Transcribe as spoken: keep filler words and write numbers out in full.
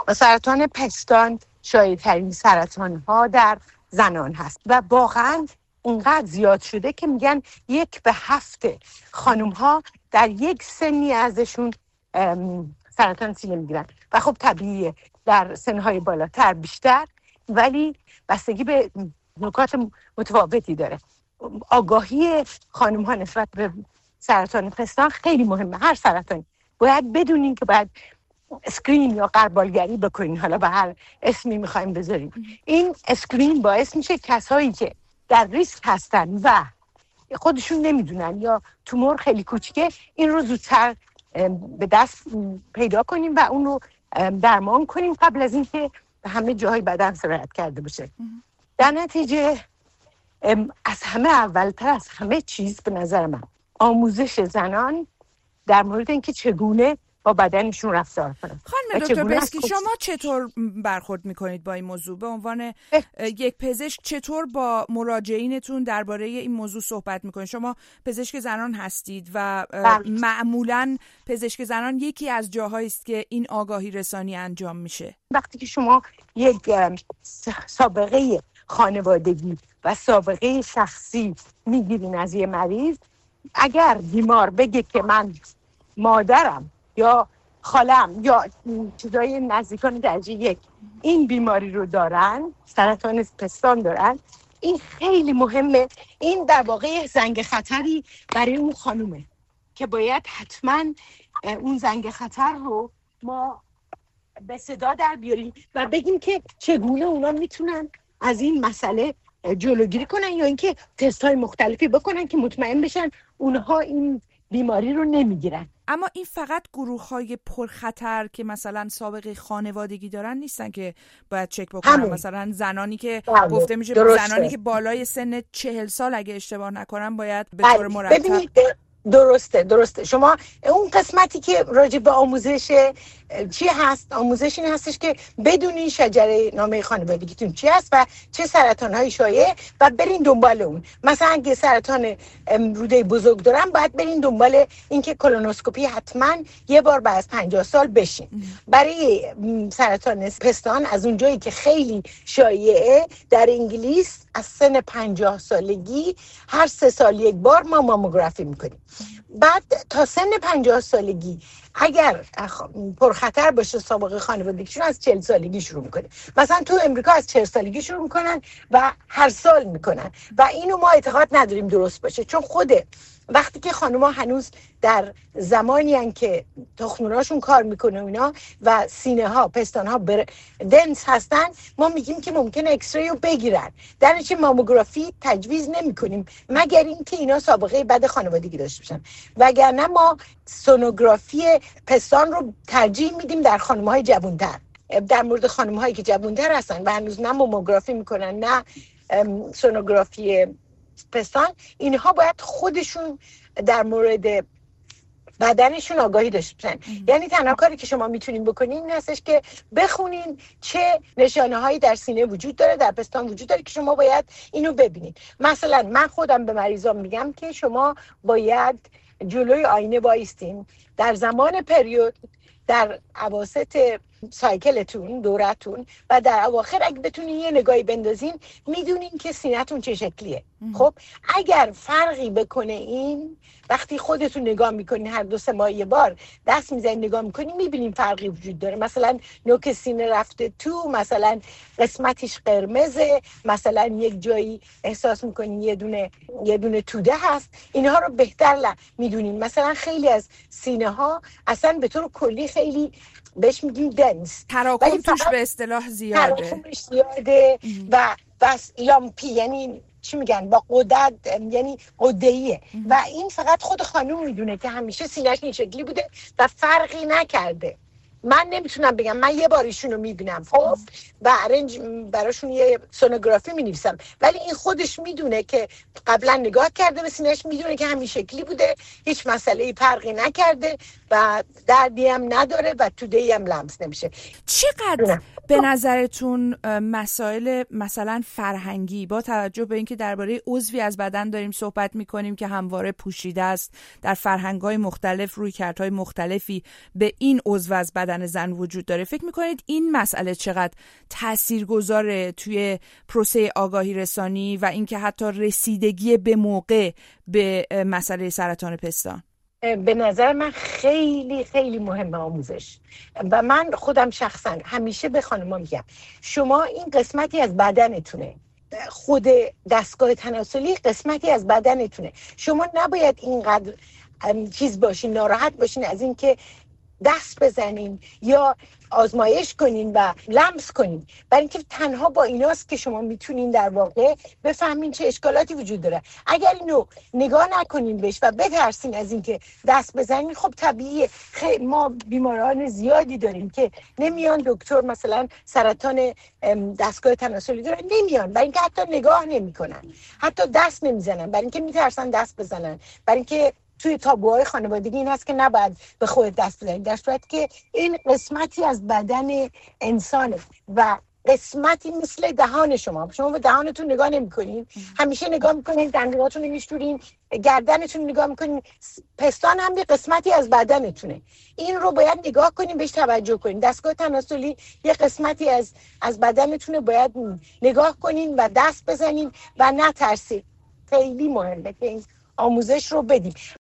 سرطان پستان شایع‌ترین سرطان ها در زنان هست و واقعا اونقدر زیاد شده که میگن یک به هفت خانم ها در یک سنی ازشون سرطان سینه میگیرن و خب طبیعیه در سنهای بالاتر بیشتر، ولی بستگی به نکات متفاوتی داره. آگاهی خانم ها نسبت به سرطان پستان خیلی مهمه. هر سرطانی باید بدونین که باید اسکرین یا غربالگری بکنین، حالا به هر اسمی میخوایم بذاریم. این اسکرین باعث میشه کسایی که در ریسک هستن و خودشون نمیدونن یا تومور خیلی کوچیکه این رو زودتر به دست پیدا کنیم و اون رو درمان کنیم قبل از اینکه به همه جاهای بدن سرایت کرده باشه. در نتیجه از همه اولتر از همه چیز به نظر من آموزش زنان در مورد اینکه چگونه با بدنشون رفتار کنن. خانم دکتر بسکی، شما چطور برخورد میکنید با این موضوع؟ به عنوان یک پزشک چطور با مراجعینتون درباره این موضوع صحبت میکنید؟ شما پزشک زنان هستید و معمولاً پزشک زنان یکی از جاهایی است که این آگاهی رسانی انجام میشه. وقتی که شما یک سابقه خانوادگی و سابقه شخصی میگیرین از یه مریض، اگر بیمار بگه که من مادرم یا خالم یا چیزای نزدیکان درجه یک این بیماری رو دارن، سرطان پستان دارن، این خیلی مهمه. این در واقع زنگ خطری برای اون خانومه که باید حتما اون زنگ خطر رو ما به صدا در بیاریم و بگیم که چگونه اونا میتونن از این مسئله جلوگیری کنن یا اینکه تست‌های مختلفی بکنن که مطمئن بشن اونها این بیماری رو نمیگیرن. اما این فقط گروه‌های پرخطر که مثلا سابقه خانوادگی دارن نیستن که باید چک بکنن. همون. مثلا زنانی که بله. گفته میشه درسته. زنانی که بالای سن چهل سال اگه اشتباه نکنم باید به طور مرتب. ببینید درسته درسته شما اون قسمتی که راجع به آموزش چی هست، آموزش این هستش که بدونین شجره نامه خانوادگیتون چی هست و چه سرطان‌های شایع و برین دنبال اون. مثلا اگه سرطان روده بزرگ دارن باید برین دنبال اینکه کولونوسکوپی حتما یه بار بعد از پنجاه سال بشین. برای سرطان پستان از اونجایی که خیلی شایعه در انگلیس از سن پنجاه سالگی هر سه سال یک بار ما ماموگرافی میکنیم. بعد تا سن پنجاه سالگی اگر پرخطر باشه سابقه خانوادگیشون از چهل سالگی شروع میکنه. مثلا تو امریکا از چهل سالگی شروع میکنن و هر سال میکنن و اینو ما اعتقاد نداریم درست باشه، چون خوده وقتی که خانوما هنوز در زمانی هن که تخموناشون کار میکنه اینا و سینه ها پستان ها بر... دنس هستن، ما میگیم که ممکنه اکسری رو بگیرن، در نتیجه ماموگرافی تجویز نمی کنیم مگر اینکه اینا سابقه بد خانوادگی داشته باشن، وگرنه ما سونوگرافی پستان رو ترجیح میدیم در خانم‌های جوان‌تر. در مورد خانم‌هایی که جوان‌تر هستن و هنوز نه ماموگرافی میکنن نه سونوگرافی پستان، اینها باید خودشون در مورد بدنشون آگاهی داشته باشن. یعنی تنها کاری که شما میتونین بکنین این هستش که بخونین چه نشانه‌هایی در سینه وجود داره، در پستان وجود داره که شما باید اینو ببینین. مثلا من خودم به مریضام میگم که شما باید جلوی آینه وایستین در زمان پریود، در اواسط سایکلتون، دورتون و در اواخر اگه بتونین یه نگاهی بندازین میدونین که سینه‌تون چه شکلیه. خب اگر فرقی بکنه این وقتی خودتون نگاه میکنین هر دو سه ماه یه بار دست میزنین نگاه میکنین میبینین فرقی وجود داره، مثلا نوک سینه رفته تو، مثلا قسمتش قرمزه، مثلا یک جایی احساس میکنین یه دونه یه دونه توده هست، اینها رو بهتر میدونین. مثلا خیلی از سینه ها اصلا به طور کلی خیلی بهش میگیم دنس، تراکم توش به اصطلاح زیاده، تراکمش زیاده و بس لامپی، یعنی چی میگن با قدرت، یعنی قدهیه و این فقط خود خانوم میدونه که همیشه سینه‌اش این شکلی بوده و فرقی نکرده. من نمیتونم بگم، من یه بار ایشونو میبینم خب و ارنج براشون یه سونوگرافی مینویسم، ولی این خودش میدونه که قبلا نگاه کرده به سینه‌اش، میدونه که همین شکلی بوده، هیچ مسئله فرقی نکرده و دردی هم نداره و توده‌ای هم لمس نمیشه. چقدر به نظرتون مسائل مثلا فرهنگی با توجه به اینکه درباره عضوی از بدن داریم صحبت میکنیم که همواره پوشیده است، در فرهنگ‌های مختلف رویکردهای مختلفی به این عضو از بدن بدن زن وجود داره. فکر میکنید این مسئله چقدر تاثیرگذاره توی پروسه آگاهی رسانی و اینکه حتی رسیدگی به موقع به مسئله سرطان پستان؟ به نظر من خیلی خیلی مهمه آموزش. و من خودم شخصا همیشه به خانم‌ها میگم شما این قسمتی از بدنتونه، خود دستگاه تناسلی قسمتی از بدنتونه. شما نباید اینقدر چیز باشین، ناراحت باشین از این که دست بزنین یا آزمایش کنین و لمس کنین، برای اینکه تنها با ایناست که شما میتونین در واقع بفهمین چه اشکالاتی وجود داره. اگر اینو نگاه نکنین بهش و بترسین از این که دست بزنین، خب طبیعیه. خیلی ما بیماران زیادی داریم که نمیان دکتر مثلا سرطان دستگاه تناسلی داره، نمیان برای اینکه حتی نگاه نمیکنن، حتی دست نمیزنن، برای اینکه میترسن دست بزنن، برای اینکه توی تابوهای خانوادگی این هست که نباید به خودت دست بزنید، در صورتی که این قسمتی از بدن انسانه و قسمتی مثل دهان شما. شما به دهانتون نگاه نمی‌کنین، همیشه نگاه می‌کنین دندوناتون رو میشورین، گردنتون نگاه می‌کنین. پستان هم یه قسمتی از بدنتونه، این رو باید نگاه کنین، بهش توجه کنین. دستگاه تناسلی یه قسمتی از از بدنتونه، باید نگاه کنین و دست بزنین و نترسید. خیلی مهمه که این آموزش رو بدیم.